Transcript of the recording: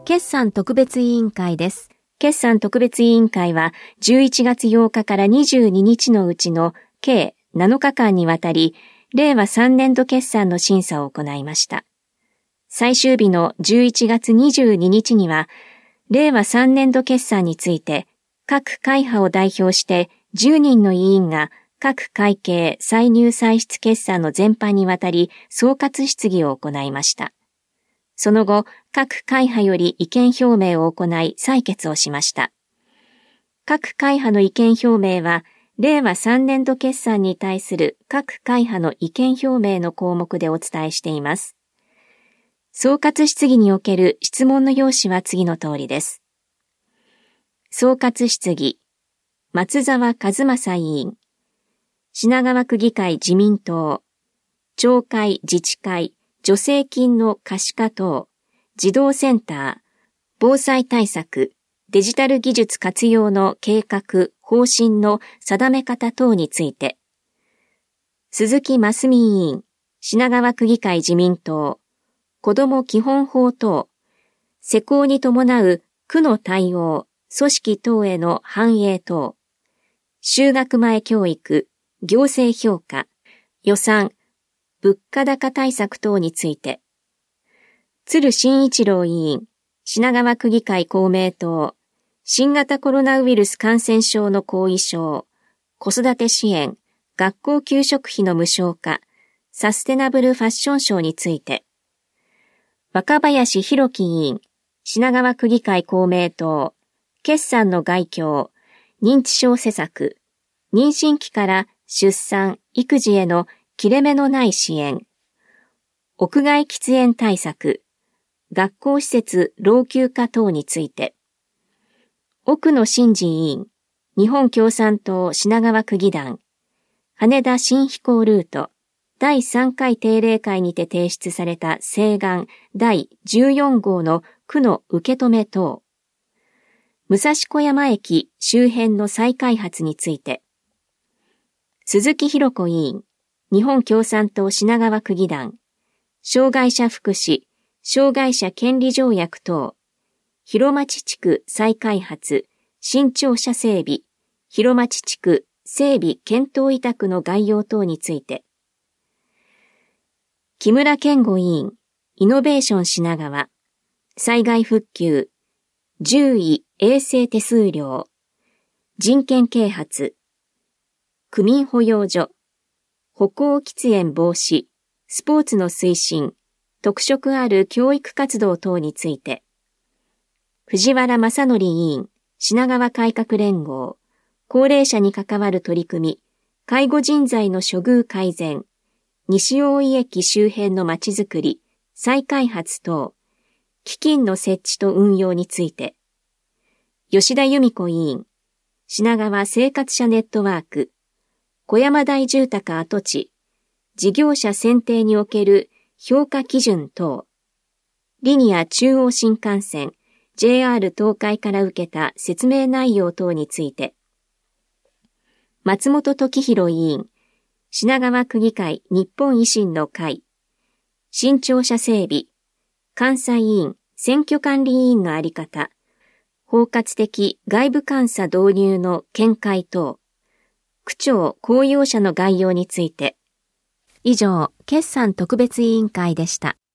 決算特別委員会です。決算特別委員会は11月8日から22日のうちの計7日間にわたり、令和3年度決算の審査を行いました。最終日の11月22日には、令和3年度決算について、各会派を代表して10人の委員が各会計歳入歳出決算の全般にわたり総括質疑を行いました。その後、各会派より意見表明を行い採決をしました。各会派の意見表明は、令和3年度決算に対する各会派の意見表明の項目でお伝えしています。総括質疑における質問の要旨は次の通りです。総括質疑、松沢一正委員、品川区議会自民党、町会自治会、助成金の可視化等、児童センター、防災対策、デジタル技術活用の計画、方針の定め方等について、鈴木真澄委員、品川区議会自民党、子ども基本法等、施行に伴う区の対応、組織等への反映等、就学前教育、行政評価、予算、物価高対策等について、鶴真一郎委員、品川区議会公明党、新型コロナウイルス感染症の後遺症、子育て支援、学校給食費の無償化、サステナブルファッションショーについて、若林弘樹委員、品川区議会公明党、決算の概況、認知症施策、妊娠期から出産、育児への切れ目のない支援、屋外喫煙対策、学校施設老朽化等について、奥野慎二委員、日本共産党品川区議団、羽田新飛行ルート、第3回定例会にて提出された請願第14号の区の受け止め等、武蔵小山駅周辺の再開発について、鈴木博子委員、日本共産党品川区議団、障害者福祉、障害者権利条約等、広町地区再開発、新庁舎整備、広町地区整備検討委託の概要等について、木村健吾委員、イノベーション品川、災害復旧、獣医衛生手数料、人権啓発、区民保養所、歩行喫煙防止、スポーツの推進、特色ある教育活動等について、藤原正則委員、品川改革連合、高齢者に関わる取り組み、介護人材の処遇改善、西大井駅周辺のまちづくり、再開発等、基金の設置と運用について、吉田由美子委員、品川生活者ネットワーク、小山台住宅跡地、事業者選定における評価基準等、リニア中央新幹線、JR 東海から受けた説明内容等について、松本時弘委員、品川区議会日本維新の会、新庁舎整備、監査委員、選挙管理委員のあり方、包括的外部監査導入の見解等、区長公用車の概要について、以上、決算特別委員会でした。